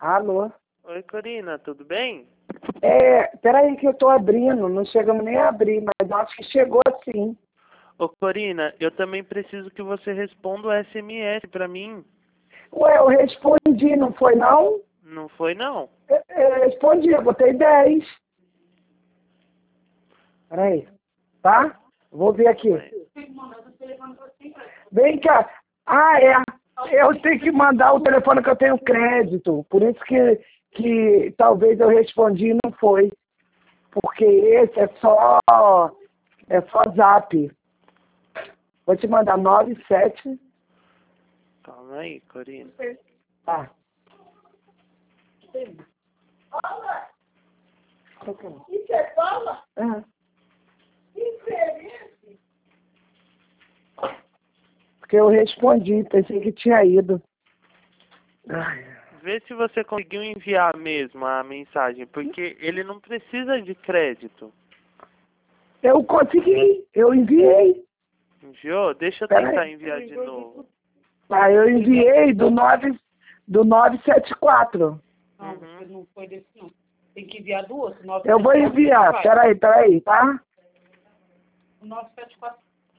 Alô? Oi, Corina, tudo bem? Peraí que eu tô abrindo, não chegamos nem a abrir, mas acho que chegou sim. Ô, Corina, eu também preciso que você responda o SMS pra mim. Ué, eu respondi, não foi não? Não foi, não? Eu respondi, eu botei 10. Peraí, tá? Vou ver aqui. Vem cá. Eu tenho que mandar o telefone que eu tenho crédito. Por isso que talvez eu respondi e não foi. Porque esse é só zap. Vou te mandar 97. Calma aí, Corina. Tá. Isso é fala? Uhum. Diferente. Porque eu respondi, pensei que tinha ido. Ai. Vê se você conseguiu enviar mesmo a mensagem, porque ele não precisa de crédito. Eu consegui, eu enviei. Enviou? Deixa eu Pera tentar aí. enviar de novo. Eu enviei do 974. Não, você não foi desse não. Tem que enviar do outro. Eu vou enviar, peraí, tá? 974.